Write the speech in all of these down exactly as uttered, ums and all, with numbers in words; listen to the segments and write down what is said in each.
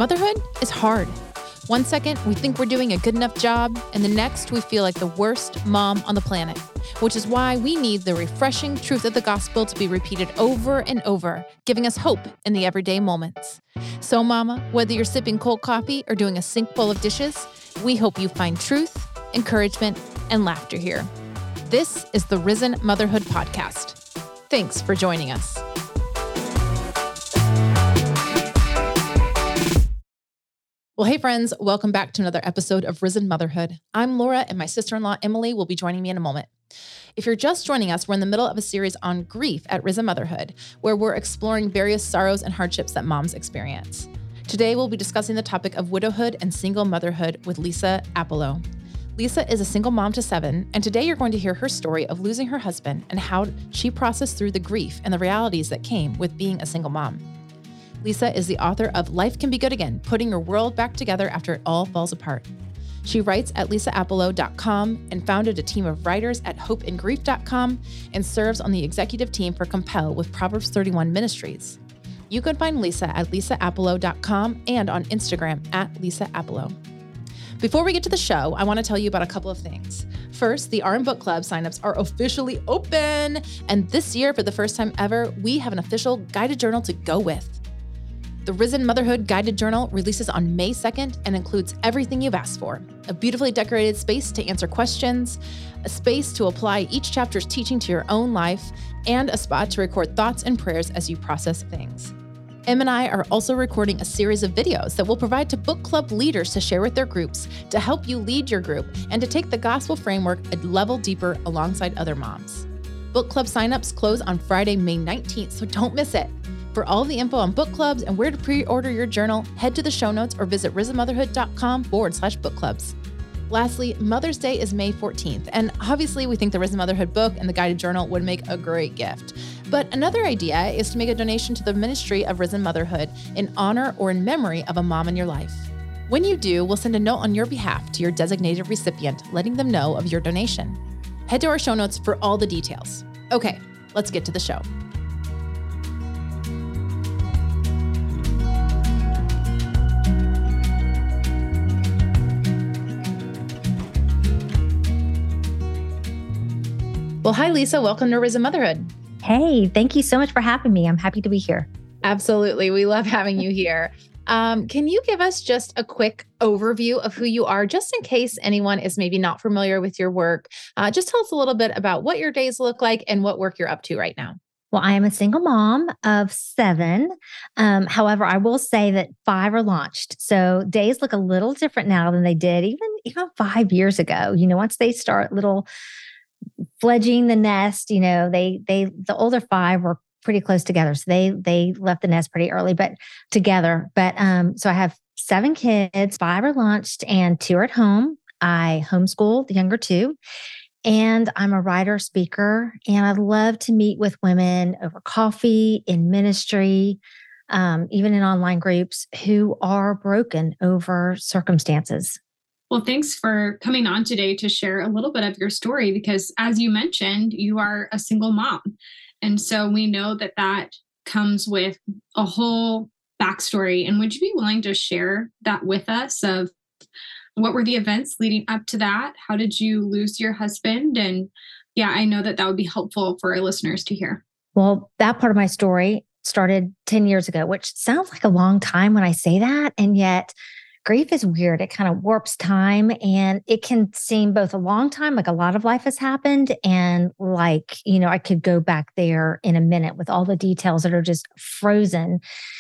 Motherhood is hard. One second, we think we're doing a good enough job, and the next, we feel like the worst mom on the planet, which is why we need the refreshing truth of the gospel to be repeated over and over, giving us hope in the everyday moments. So, Mama, whether you're sipping cold coffee or doing a sink full of dishes, we hope you find truth, encouragement, and laughter here. This is the Risen Motherhood Podcast. Thanks for joining us. Well, hey friends, welcome back to another episode of Risen Motherhood. I'm Laura, and my sister-in-law Emily will be joining me in a moment. If you're just joining us, we're in the middle of a series on grief at Risen Motherhood, where we're exploring various sorrows and hardships that moms experience. Today, we'll be discussing the topic of widowhood and single motherhood with Lisa Apollo. Lisa is a single mom to seven, and today you're going to hear her story of losing her husband and how she processed through the grief and the realities that came with being a single mom. Lisa is the author of Life Can Be Good Again, Putting Your World Back Together After It All Falls Apart. She writes at lisa apollo dot com and founded a team of writers at hope in grief dot com and serves on the executive team for Compel with Proverbs thirty-one Ministries. You can find Lisa at lisa apollo dot com and on Instagram at lisa apollo. Before we get to the show, I want to tell you about a couple of things. First, the R M Book Club signups are officially open. And this year, for the first time ever, we have an official guided journal to go with. The Risen Motherhood Guided Journal releases on May second and includes everything you've asked for. A beautifully decorated space to answer questions, a space to apply each chapter's teaching to your own life, and a spot to record thoughts and prayers as you process things. Em and I are also recording a series of videos that we'll provide to book club leaders to share with their groups to help you lead your group and to take the gospel framework a level deeper alongside other moms. Book club signups close on Friday, May nineteenth, so don't miss it. For all the info on book clubs and where to pre-order your journal, head to the show notes or visit risen motherhood dot com forward slash book clubs. Lastly, Mother's Day is May fourteenth, and obviously we think the Risen Motherhood book and the guided journal would make a great gift. But another idea is to make a donation to the ministry of Risen Motherhood in honor or in memory of a mom in your life. When you do, we'll send a note on your behalf to your designated recipient, letting them know of your donation. Head to our show notes for all the details. Okay, let's get to the show. Well, hi, Lisa. Welcome to Risen Motherhood. Hey, thank you so much for having me. I'm happy to be here. Absolutely. We love having you here. Um, can you give us just a quick overview of who you are, just in case anyone is maybe not familiar with your work? Uh, just tell us a little bit about what your days look like and what work you're up to right now. Well, I am a single mom of seven. Um, however, I will say that five are launched. So days look a little different now than they did even, even five years ago. You know, once they start little fledging the nest, you know, they, they, the older five were pretty close together. So they, they left the nest pretty early, but together. But, um, so I have seven kids, five are launched and two are at home. I homeschool the younger two, and I'm a writer, speaker, and I love to meet with women over coffee, in ministry, um, even in online groups who are broken over circumstances. Well, thanks for coming on today to share a little bit of your story, because as you mentioned, you are a single mom. And so we know that that comes with a whole backstory. And would you be willing to share that with us of what were the events leading up to that? How did you lose your husband? And yeah, I know that that would be helpful for our listeners to hear. Well, that part of my story started ten years ago, which sounds like a long time when I say that. And yet grief is weird. It kind of warps time, and it can seem both a long time, like a lot of life has happened, and like, you know, I could go back there in a minute with all the details that are just frozen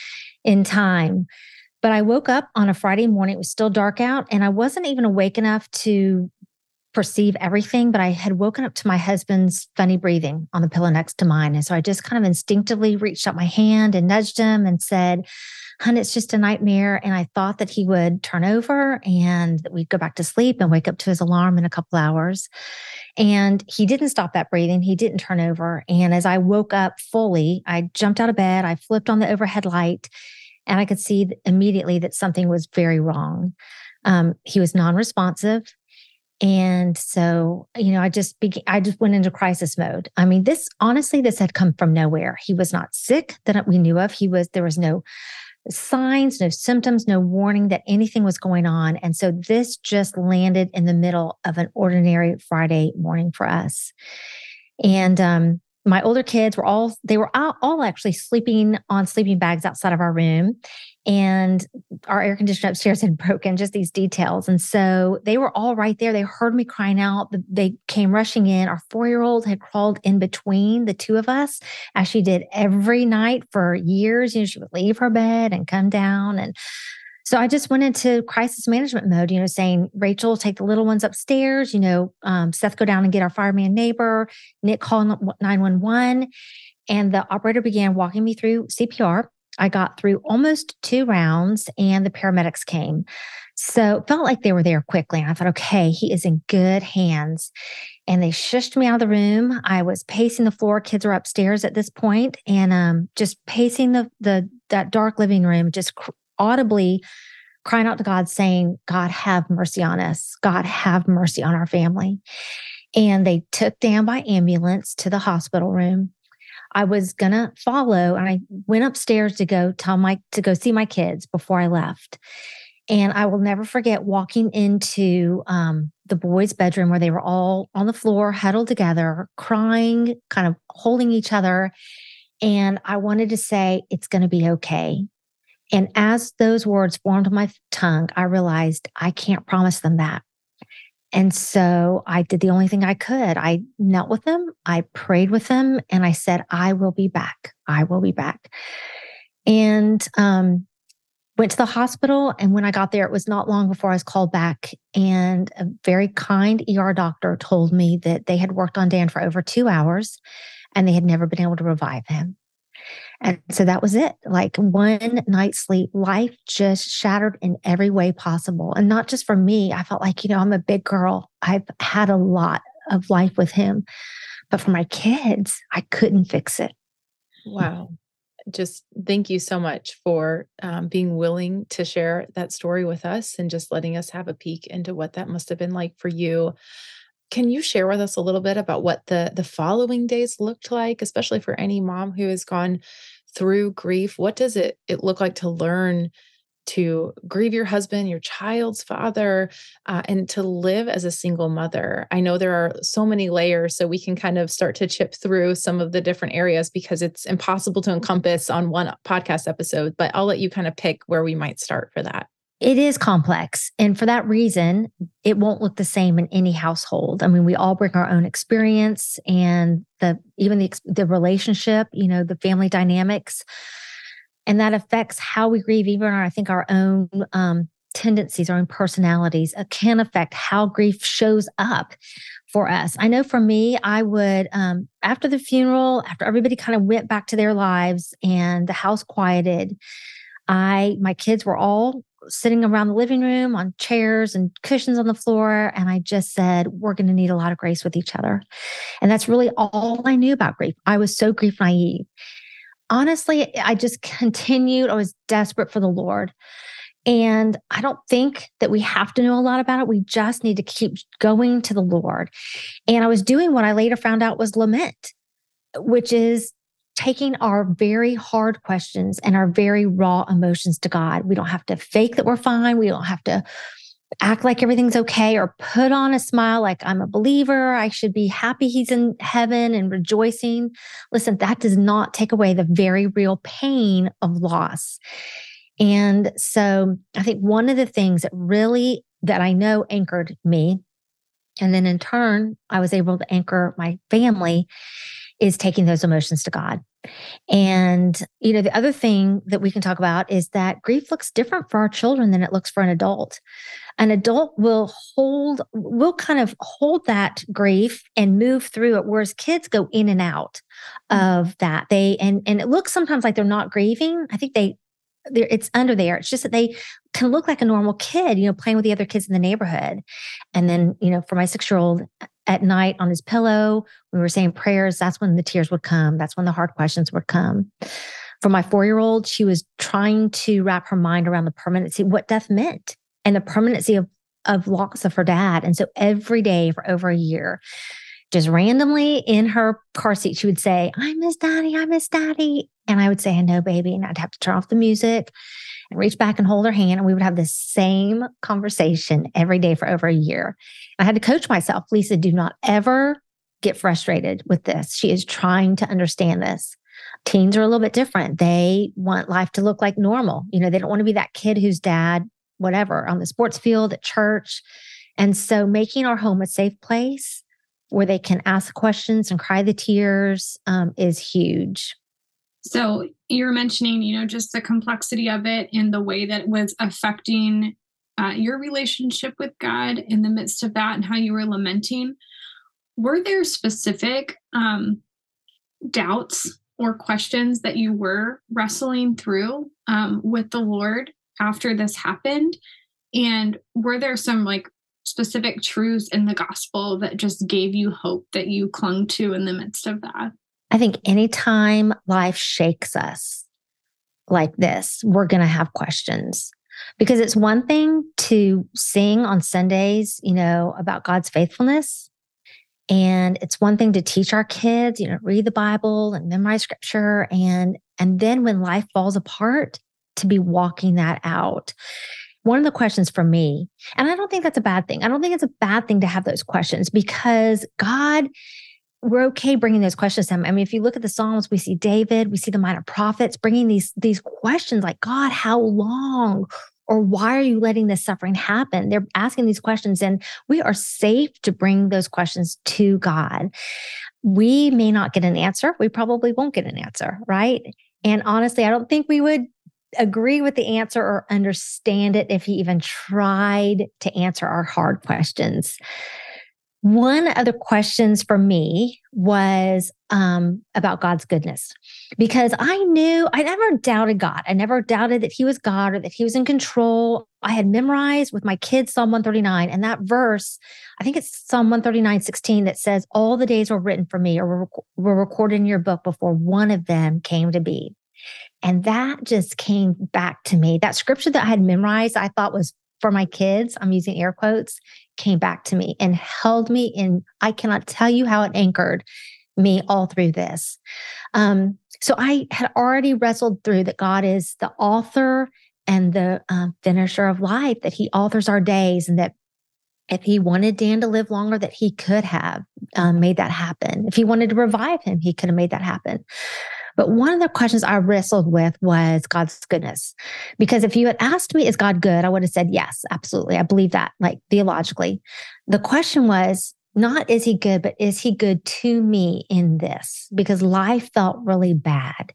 in time. But I woke up on a Friday morning. It was still dark out, and I wasn't even awake enough to perceive everything, but I had woken up to my husband's funny breathing on the pillow next to mine. And so I just kind of instinctively reached out my hand and nudged him and said, "Hun, it's just a nightmare." And I thought that he would turn over and that we'd go back to sleep and wake up to his alarm in a couple hours. And he didn't stop that breathing. He didn't turn over. And as I woke up fully, I jumped out of bed. I flipped on the overhead light, and I could see immediately that something was very wrong. Um, he was non-responsive. And so, you know, I just began, I just went into crisis mode. I mean, this, honestly, this had come from nowhere. He was not sick that we knew of. He was, there was no signs, no symptoms, no warning that anything was going on. And so this just landed in the middle of an ordinary Friday morning for us. And um, my older kids were all, they were all, all actually sleeping on sleeping bags outside of our room. And our air conditioner upstairs had broken, just these details. And so they were all right there. They heard me crying out. They came rushing in. Our four-year-old had crawled in between the two of us, as she did every night for years. You know, she would leave her bed and come down. And so I just went into crisis management mode, you know, saying, Rachel, take the little ones upstairs. You know, um, Seth, go down and get our fireman neighbor. Nick, call nine one one. And the operator began walking me through C P R. I got through almost two rounds and the paramedics came. So it felt like they were there quickly. And I thought, okay, he is in good hands. And they shushed me out of the room. I was pacing the floor. Kids are upstairs at this point, and um, just pacing the the that dark living room, just cr- audibly crying out to God, saying, God, have mercy on us. God, have mercy on our family. And they took Dan by ambulance to the hospital room. I was going to follow, and I went upstairs to go tell my, to go see my kids before I left. And I will never forget walking into um, the boys' bedroom where they were all on the floor, huddled together, crying, kind of holding each other. And I wanted to say, it's going to be okay. And as those words formed on my tongue, I realized I can't promise them that. And so I did the only thing I could. I knelt with them, I prayed with them, and I said, I will be back. I will be back. And um, went to the hospital. And when I got there, it was not long before I was called back. And a very kind E R doctor told me that they had worked on Dan for over two hours and they had never been able to revive him. And so that was it. Like one night's sleep, life just shattered in every way possible. And not just for me. I felt like, you know, I'm a big girl. I've had a lot of life with him. But for my kids, I couldn't fix it. Wow. Just thank you so much for um, being willing to share that story with us and just letting us have a peek into what that must have been like for you. Can you share with us a little bit about what the the following days looked like, especially for any mom who has gone through grief? What does it it look like to learn to grieve your husband, your child's father, uh, and to live as a single mother? I know there are so many layers, so we can kind of start to chip through some of the different areas because it's impossible to encompass on one podcast episode, but I'll let you kind of pick where we might start for that. It is complex. And for that reason, it won't look the same in any household. I mean, we all bring our own experience and the even the, the relationship, you know, the family dynamics. And that affects how we grieve, even our, I think our own um, tendencies, our own personalities uh, can affect how grief shows up for us. I know for me, I would, um, after the funeral, after everybody kind of went back to their lives and the house quieted, I, my kids were all sitting around the living room on chairs and cushions on the floor. And I just said, we're going to need a lot of grace with each other. And that's really all I knew about grief. I was so grief naive. Honestly, I just continued. I was desperate for the Lord. And I don't think that we have to know a lot about it. We just need to keep going to the Lord. And I was doing what I later found out was lament, which is taking our very hard questions and our very raw emotions to God. We don't have to fake that we're fine. We don't have to act like everything's okay or put on a smile like I'm a believer. I should be happy he's in heaven and rejoicing. Listen, that does not take away the very real pain of loss. And so I think one of the things that really, that I know anchored me, and then in turn, I was able to anchor my family, is taking those emotions to God. And, you know, the other thing that we can talk about is that grief looks different for our children than it looks for an adult. An adult will hold, will kind of hold that grief and move through it, whereas kids go in and out of that. They, and, and it looks sometimes like they're not grieving. I think they, they're, it's under there. It's just that they can look like a normal kid, you know, playing with the other kids in the neighborhood. And then, you know, for my six-year-old, at night on his pillow, we were saying prayers. That's when the tears would come. That's when the hard questions would come. For my four-year-old, she was trying to wrap her mind around the permanency, what death meant, and the permanency of, of loss of her dad. And so every day for over a year, just randomly in her car seat, she would say, I miss daddy, I miss daddy. And I would say, I know, baby. And I'd have to turn off the music and reach back and hold her hand. And we would have the same conversation every day for over a year. I had to coach myself. Lisa, do not ever get frustrated with this. She is trying to understand this. Teens are a little bit different. They want life to look like normal. You know, they don't want to be that kid whose dad, whatever, on the sports field, at church. And so making our home a safe place where they can ask questions and cry the tears um, is huge. So you're mentioning, you know, just the complexity of it and the way that it was affecting uh, your relationship with God in the midst of that and how you were lamenting. Were there specific um, doubts or questions that you were wrestling through um, with the Lord after this happened? And were there some like specific truths in the gospel that just gave you hope that you clung to in the midst of that? I think anytime life shakes us like this, we're going to have questions, because it's one thing to sing on Sundays, you know, about God's faithfulness. And it's one thing to teach our kids, you know, read the Bible and memorize scripture. And, and then when life falls apart, to be walking that out. One of the questions for me, and I don't think that's a bad thing. I don't think it's a bad thing to have those questions, because God, we're okay bringing those questions to him. I mean, if you look at the Psalms, we see David, we see the minor prophets bringing these, these questions like, God, how long? Or why are you letting this suffering happen? They're asking these questions, and we are safe to bring those questions to God. We may not get an answer. We probably won't get an answer, right? And honestly, I don't think we would agree with the answer or understand it if he even tried to answer our hard questions. One of the questions for me was um, about God's goodness, because I knew, I never doubted God. I never doubted that he was God or that he was in control. I had memorized with my kids Psalm one thirty-nine, and that verse, I think it's Psalm one thirty-nine, sixteen, that says, all the days were written for me or were, were recorded in your book before one of them came to be. And that just came back to me. That scripture that I had memorized, I thought was for my kids, I'm using air quotes, came back to me and held me in. I cannot tell you how it anchored me all through this. Um, so I had already wrestled through that God is the author and the uh, finisher of life, that he authors our days, and that if he wanted Dan to live longer, that he could have um, made that happen. If he wanted to revive him, he could have made that happen. But one of the questions I wrestled with was God's goodness. Because if you had asked me, is God good? I would have said, yes, absolutely. I believe that, like theologically. The question was not, is he good, but is he good to me in this? Because life felt really bad.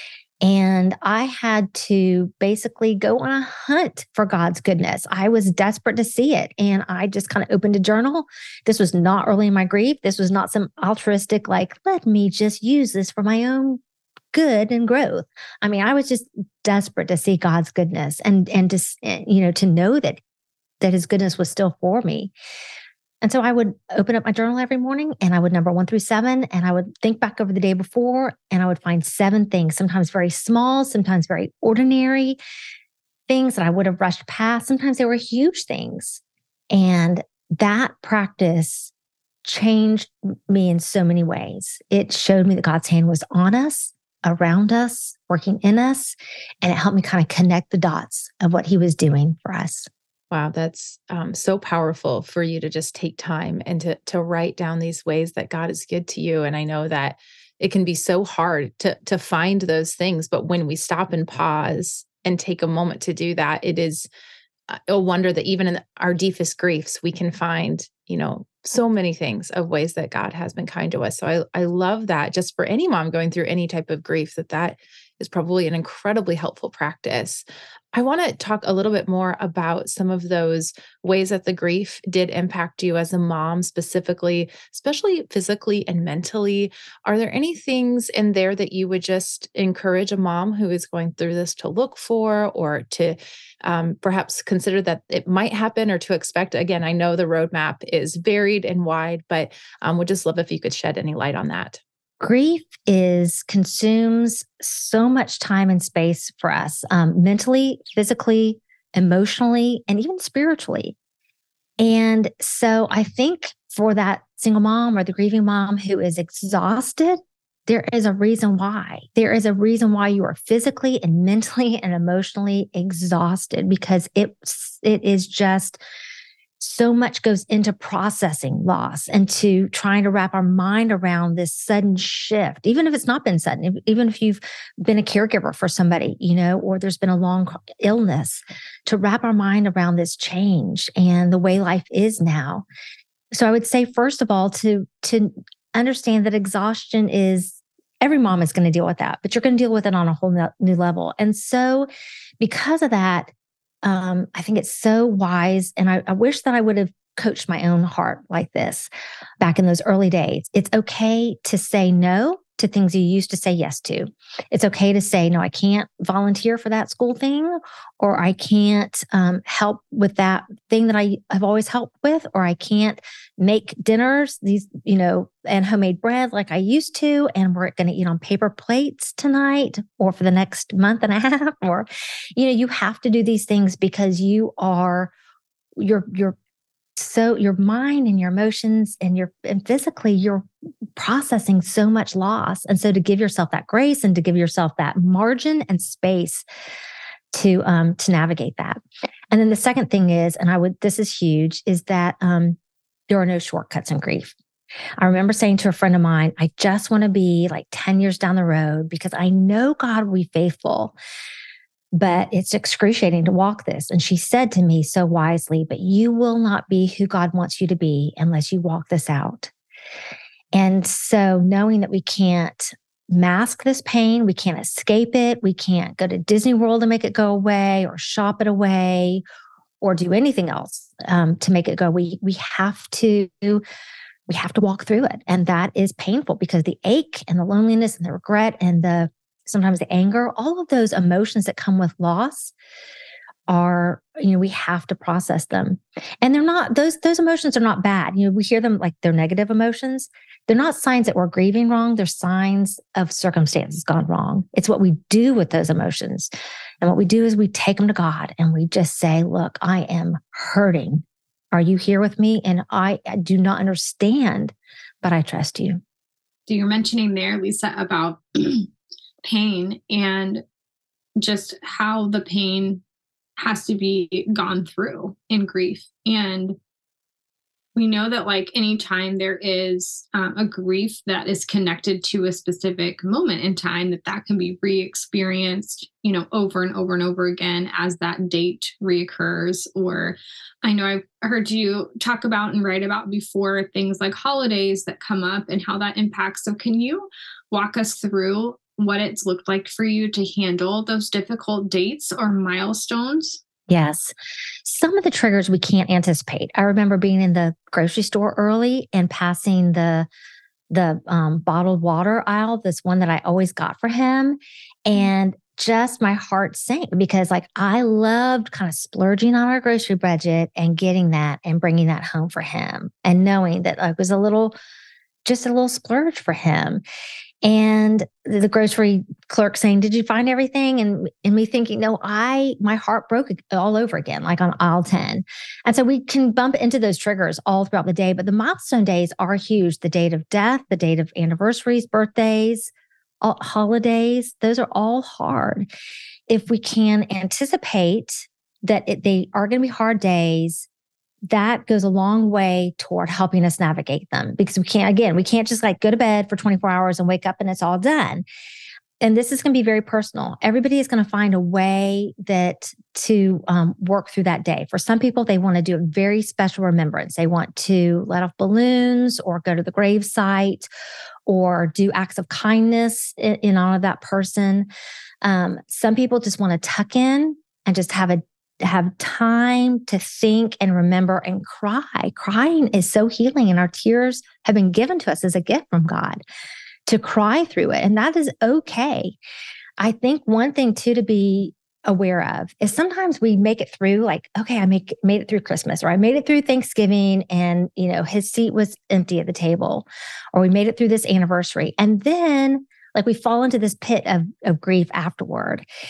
And I had to basically go on a hunt for God's goodness. I was desperate to see it. And I just kind of opened a journal. This was not early in my grief. This was not some altruistic, like, let me just use this for my own good and growth. I mean, I was just desperate to see God's goodness and, and to, you know, to know that, that his goodness was still for me. And so I would open up my journal every morning, and I would number one through seven, and I would think back over the day before, and I would find seven things, sometimes very small, sometimes very ordinary things that I would have rushed past. Sometimes they were huge things. And that practice changed me in so many ways. It showed me that God's hand was on us, around us, working in us, and it helped me kind of connect the dots of what he was doing for us. Wow, that's um, so powerful for you to just take time and to to write down these ways that God is good to you. And I know that it can be so hard to to find those things, but when we stop and pause and take a moment to do that, it is a wonder that even in our deepest griefs, we can find, you know, so many things of ways that God has been kind to us. So I I love that, just for any mom going through any type of grief, that that is probably an incredibly helpful practice. I want to talk a little bit more about some of those ways that the grief did impact you as a mom, specifically, especially physically and mentally. Are there any things in there that you would just encourage a mom who is going through this to look for, or to um, perhaps consider that it might happen, or to expect? Again, I know the roadmap is varied and wide, but um, would just love if you could shed any light on that. Grief is consumes so much time and space for us, um, mentally, physically, emotionally, and even spiritually. And so I think for that single mom or the grieving mom who is exhausted, there is a reason why. There is a reason why you are physically and mentally and emotionally exhausted, because it, it is just so much goes into processing loss and to trying to wrap our mind around this sudden shift, even if it's not been sudden, even if you've been a caregiver for somebody, you know, or there's been a long illness, to wrap our mind around this change and the way life is now. So I would say, first of all, to, to understand that exhaustion is, every mom is going to deal with that, but you're going to deal with it on a whole new level. And so because of that, Um, I think it's so wise. And I, I wish that I would have coached my own heart like this back in those early days. It's okay to say no to things you used to say yes to. It's okay to say, no, I can't volunteer for that school thing, or I can't um, help with that thing that I have always helped with, or I can't make dinners, these, you know, and homemade bread like I used to, and we're going to eat on paper plates tonight or for the next month and a half, or, you know, you have to do these things because you are, you're, you're, so your mind and your emotions and your, and physically you're processing so much loss. And so to give yourself that grace and to give yourself that margin and space to, um, to navigate that. And then the second thing is, and I would, this is huge, is that, um, there are no shortcuts in grief. I remember saying to a friend of mine, I just want to be like ten years down the road because I know God will be faithful, but it's excruciating to walk this. And she said to me so wisely, but you will not be who God wants you to be unless you walk this out. And so knowing that we can't mask this pain, we can't escape it, we can't go to Disney World to make it go away or shop it away or do anything else um, to make it go. We, we have to, we have to walk through it. And that is painful because the ache and the loneliness and the regret and the sometimes the anger, all of those emotions that come with loss are, you know, we have to process them. And they're not, those, those emotions are not bad. You know, we hear them like they're negative emotions. They're not signs that we're grieving wrong. They're signs of circumstances gone wrong. It's what we do with those emotions. And what we do is we take them to God and we just say, look, I am hurting. Are you here with me? And I do not understand, but I trust you. So you're mentioning there, Lisa, about pain and just how the pain has to be gone through in grief. And we know that like anytime there is um, a grief that is connected to a specific moment in time, that that can be re-experienced, you know, over and over and over again as that date reoccurs. Or I know I've heard you talk about and write about before things like holidays that come up and how that impacts. So can you walk us through what it's looked like for you to handle those difficult dates or milestones? Yes. Some of the triggers we can't anticipate. I remember being in the grocery store early and passing the the um, bottled water aisle, this one that I always got for him. And just my heart sank because like I loved kind of splurging on our grocery budget and getting that and bringing that home for him and knowing that like, it was a little, just a little splurge for him. And the grocery clerk saying, did you find everything? And, and me thinking, no, I, my heart broke all over again, like on aisle ten. And so we can bump into those triggers all throughout the day, but the milestone days are huge. The date of death, the date of anniversaries, birthdays, all, holidays, those are all hard. If we can anticipate that it, they are going to be hard days, that goes a long way toward helping us navigate them because we can't, again, we can't just like go to bed for twenty-four hours and wake up and it's all done. And this is going to be very personal. Everybody is going to find a way that to um, work through that day. For some people, they want to do a very special remembrance. They want to let off balloons or go to the grave site or do acts of kindness in, in honor of that person. Um, some people just want to tuck in and just have a have time to think and remember and cry. Crying is so healing, and our tears have been given to us as a gift from God to cry through it. And that is okay. I think one thing too to be aware of is sometimes we make it through like, okay, I make, made it through Christmas, or I made it through Thanksgiving and, you know, his seat was empty at the table, or we made it through this anniversary. And then like we fall into this pit of, of grief afterward.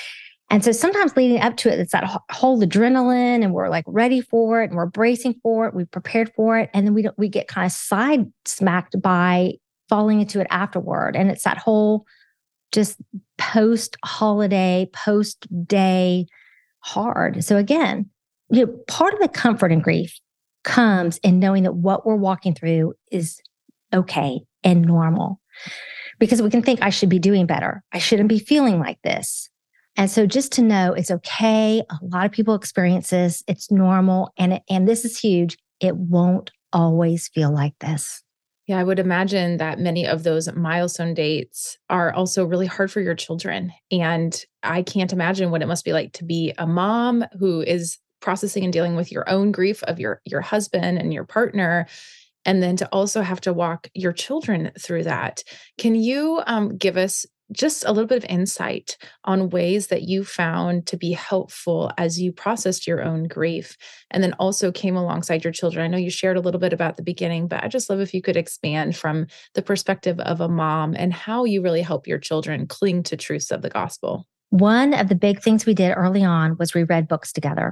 And so sometimes leading up to it, it's that whole adrenaline and we're like ready for it and we're bracing for it. We've prepared for it. And then we don't, we get kind of side smacked by falling into it afterward. And it's that whole just post holiday, post day hard. So again, you know, part of the comfort in grief comes in knowing that what we're walking through is okay and normal, because we can think I should be doing better. I shouldn't be feeling like this. And so just to know it's okay. A lot of people experience this. It's normal. And, it, and this is huge. It won't always feel like this. Yeah, I would imagine that many of those milestone dates are also really hard for your children. And I can't imagine what it must be like to be a mom who is processing and dealing with your own grief of your, your husband and your partner, and then to also have to walk your children through that. Can you um, give us just a little bit of insight on ways that you found to be helpful as you processed your own grief and then also came alongside your children? I know you shared a little bit about the beginning, but I just love if you could expand from the perspective of a mom and how you really help your children cling to truths of the gospel. One of the big things we did early on was we read books together.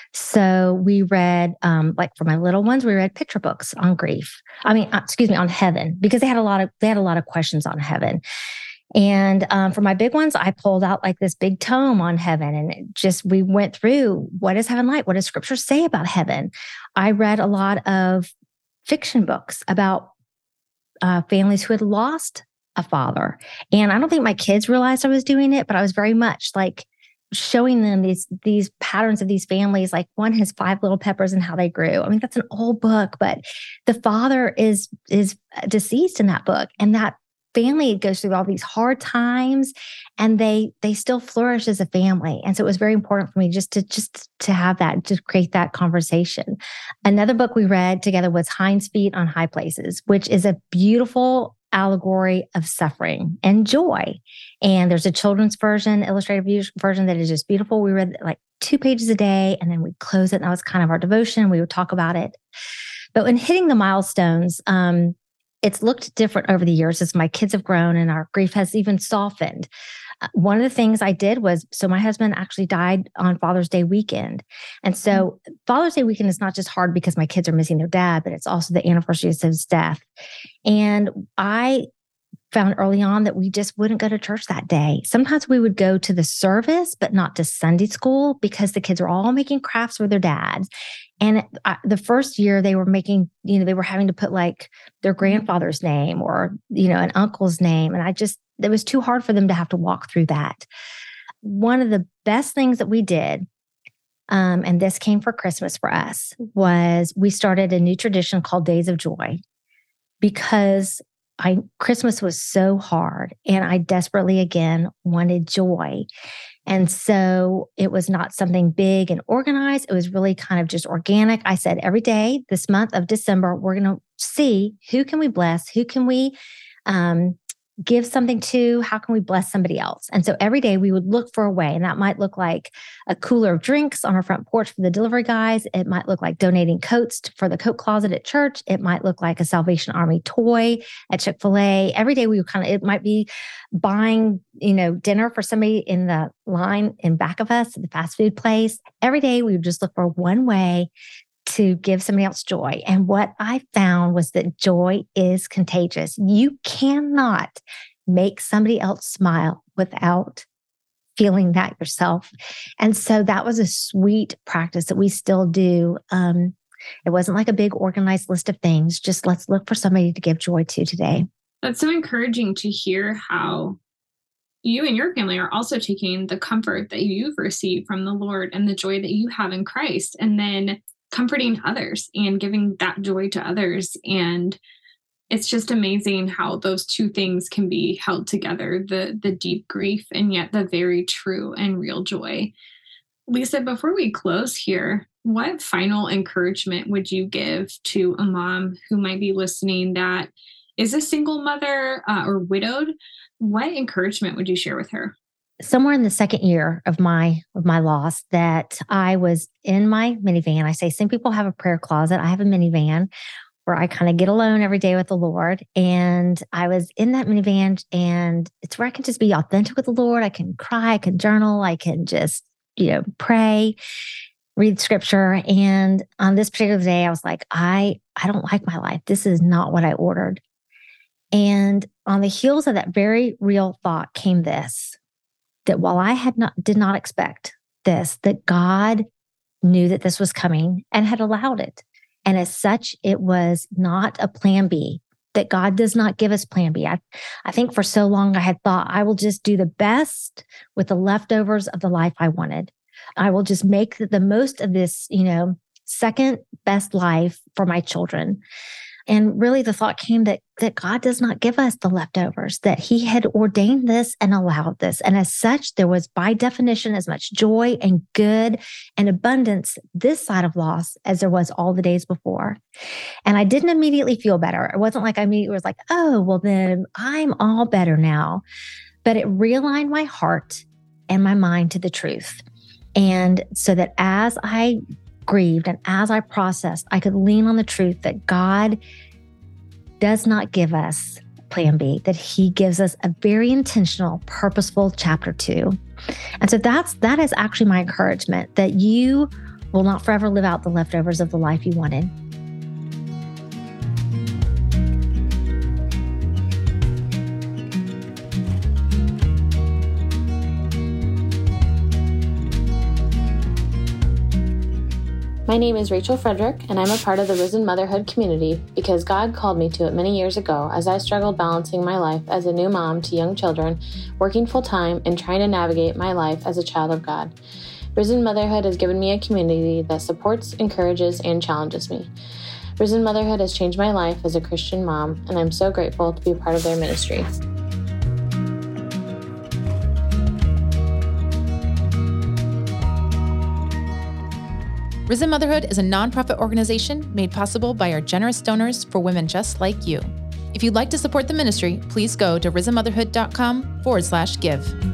So we read, um, like for my little ones, we read picture books on grief. I mean, uh, excuse me, on heaven, because they had a lot of, they had a lot of questions on heaven. And um, for my big ones, I pulled out like this big tome on heaven and it just, we went through what is heaven like? What does scripture say about heaven? I read a lot of fiction books about uh, families who had lost a father. And I don't think my kids realized I was doing it, but I was very much like showing them these, these patterns of these families. Like one has Five Little Peppers and how they grew. I mean, that's an old book, but the father is, is deceased in that book. And that family goes through all these hard times and they they still flourish as a family. And so it was very important for me just to just to have that, to create that conversation. Another book we read together was Hinds Feet on High Places, which is a beautiful allegory of suffering and joy. And there's a children's version, illustrated version that is just beautiful. We read like two pages a day and then we'd close it. And that was kind of our devotion. We would talk about it. But when hitting the milestones, um, it's looked different over the years as my kids have grown and our grief has even softened. Uh, one of the things I did was, so my husband actually died on Father's Day weekend. And so mm-hmm. Father's Day weekend is not just hard because my kids are missing their dad, but it's also the anniversary of his death. And I found early on that we just wouldn't go to church that day. Sometimes we would go to the service, but not to Sunday school because the kids are all making crafts for their dads. And I, the first year they were making, you know, they were having to put like their grandfather's name or, you know, an uncle's name. And I just, it was too hard for them to have to walk through that. One of the best things that we did, um, and this came for Christmas for us, was we started a new tradition called Days of Joy, because I, Christmas was so hard and I desperately, again, wanted joy. And so it was not something big and organized. It was really kind of just organic. I said, every day this month of December, we're going to see who can we bless? Who can we um, give something to? How can we bless somebody else? And so every day we would look for a way, and that might look like a cooler of drinks on our front porch for the delivery guys. It might look like donating coats for the coat closet at church. It might look like a Salvation Army toy at Chick-fil-A. Every day we would kind of, it might be buying, you know, dinner for somebody in the line in back of us at the fast food place. Every day we would just look for one way to give somebody else joy. And what I found was that joy is contagious. You cannot make somebody else smile without feeling that yourself. And so that was a sweet practice that we still do. Um, it wasn't like a big organized list of things. Just let's look for somebody to give joy to today. That's so encouraging to hear how you and your family are also taking the comfort that you've received from the Lord and the joy that you have in Christ, and then comforting others and giving that joy to others. And it's just amazing how those two things can be held together, the, the deep grief and yet the very true and real joy. Lisa, before we close here, what final encouragement would you give to a mom who might be listening that is a single mother uh, or widowed? What encouragement would you share with her? Somewhere in the second year of my of my loss, that I was in my minivan. I say some people have a prayer closet. I have a minivan where I kind of get alone every day with the Lord. And I was in that minivan, and it's where I can just be authentic with the Lord. I can cry, I can journal, I can just, you know, pray, read scripture. And on this particular day, I was like, I, I don't like my life. This is not what I ordered. And on the heels of that very real thought came this, that while I had not, did not expect this, that God knew that this was coming and had allowed it. And as such, it was not a plan B, that God does not give us plan B. I, I think for so long I had thought I will just do the best with the leftovers of the life I wanted. I will just make the most of this, you know, second best life for my children. And really the thought came that, that God does not give us the leftovers, that he had ordained this and allowed this. And as such, there was by definition as much joy and good and abundance this side of loss as there was all the days before. And I didn't immediately feel better. It wasn't like I immediately was like, oh, well, then I'm all better now. But it realigned my heart and my mind to the truth. And so that as I grieved and as I processed, I could lean on the truth that God does not give us plan B, that he gives us a very intentional, purposeful chapter two. And so that's, that is actually my encouragement, that you will not forever live out the leftovers of the life you wanted. My name is Rachel Frederick, and I'm a part of the Risen Motherhood community because God called me to it many years ago as I struggled balancing my life as a new mom to young children, working full-time, and trying to navigate my life as a child of God. Risen Motherhood has given me a community that supports, encourages, and challenges me. Risen Motherhood has changed my life as a Christian mom, and I'm so grateful to be a part of their ministry. Risen Motherhood is a nonprofit organization made possible by our generous donors for women just like you. If you'd like to support the ministry, please go to risenmotherhood.com forward slash give.